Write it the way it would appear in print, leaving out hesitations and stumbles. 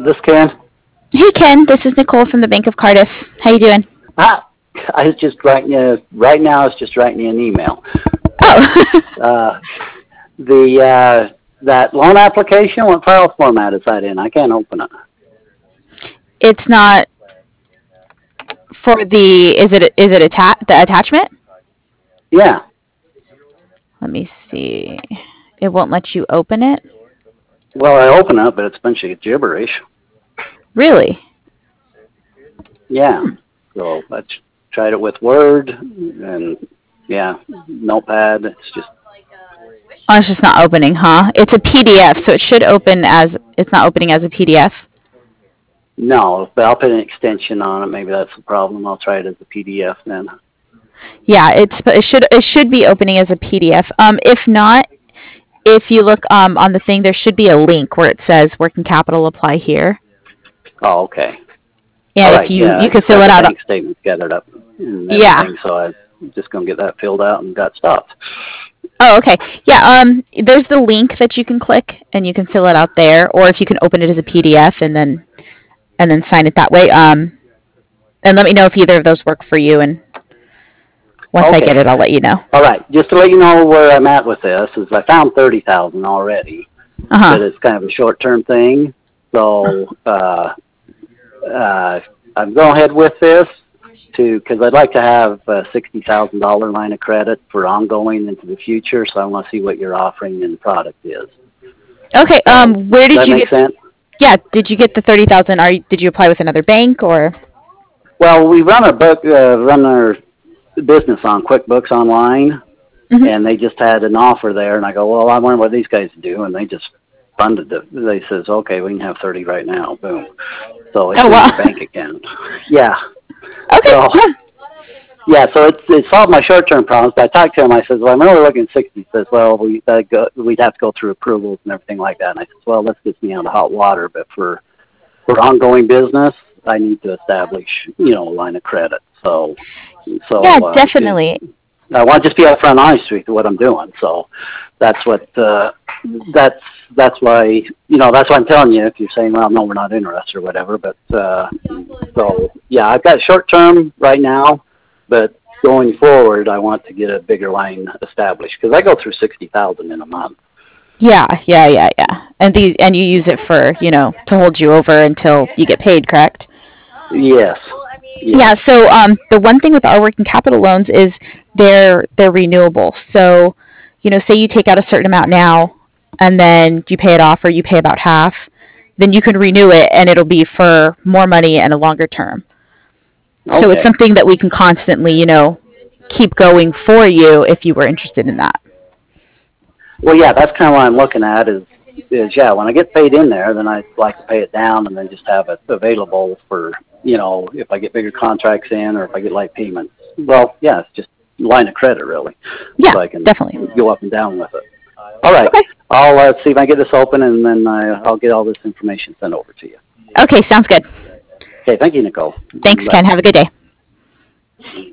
this Ken? Hey Ken, this is Nicole from the Bank of Cardiff. How you doing? I was just writing you, right now I was just writing you an email. Oh. That loan application, what file format is that in? I can't open it. It's not for the, the attachment? Yeah. Let me see. It won't let you open it? Well, I open it, but it's a bunch of gibberish. Really? Yeah. So I tried it with Word and yeah, Notepad. It's just. Oh, it's just not opening, huh? It's a PDF, so it should open as, it's not opening as a PDF. No, but I'll put an extension on it. Maybe that's the problem. I'll try it as a PDF then. Yeah, it should be opening as a PDF. If not, if you look on the thing, there should be a link where it says working capital apply here. Oh, okay. And right, if you yeah, you can fill it out. Bank statement gathered up. And yeah. So I'm just gonna get that filled out and got stopped. Oh, okay. Yeah. There's the link that you can click and you can fill it out there, or if you can open it as a PDF and then sign it that way. And let me know if either of those work for you. And once I get it, I'll let you know. All right. Just to let you know where I'm at with this is I found 30,000 already, but it's kind of a short-term thing. So I'm going ahead with this because I'd like to have a $60,000 line of credit for ongoing into the future. So I want to see what your offering and product is. Okay. Where did you get? Sense? Yeah. Did you get the 30,000? Did you apply with another bank or? Well, we run our business on QuickBooks Online, and they just had an offer there, and I go, well, I wonder what these guys do, and they just funded it. They says, okay, we can have 30 right now, boom. So it's in your bank account. Yeah. Okay. So, yeah, so it solved my short-term problems. But I talked to him. I said, well, I'm really looking at 60. He says, well, we'd have to go through approvals and everything like that. And I said, well, this gets me out of hot water, but for ongoing business, I need to establish, a line of credit. So yeah, definitely. I want to just be upfront and honest with what I'm doing. So that's what that's why that's why I'm telling you. If you're saying, well, no, we're not interested or whatever, but so yeah, I've got short term right now, but going forward, I want to get a bigger line established because I go through 60,000 in a month. Yeah. And you use it for to hold you over until you get paid, correct? Yes. Yeah. So the one thing with our working capital loans is they're renewable. So say you take out a certain amount now, and then you pay it off, or you pay about half, then you can renew it, and it'll be for more money and a longer term. Okay. So it's something that we can constantly keep going for you if you were interested in that. Well, yeah, that's kind of what I'm looking at is when I get paid in there, then I'd like to pay it down and then just have it available for, if I get bigger contracts in or if I get light payments. Well, yeah, it's just line of credit, really. Yeah, so I can definitely go up and down with it. All right. Okay. I'll see if I get this open, and then I'll get all this information sent over to you. Okay, sounds good. Okay, thank you, Nicole. Thanks, Ken. Have a good day.